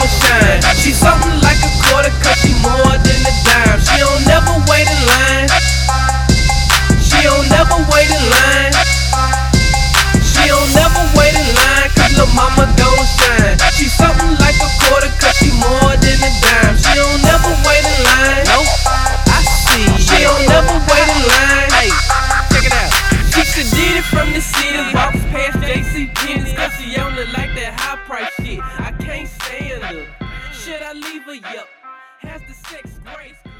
gon' shine. She something like a quarter, cause she more than a dime. She don't never wait in line. She don't never wait in line. She don't never wait in line, cause lil' mama gon' shine. She something like a quarter, cause she more than a dime. She don't never wait in line. Nope, I see. She don't never wait in line. Hey, check it out. She should did it from the city, walks past JC Penney's, cause she only like that high price shit. I can't stand her. Should I leave her? Yup. Has the sex grace?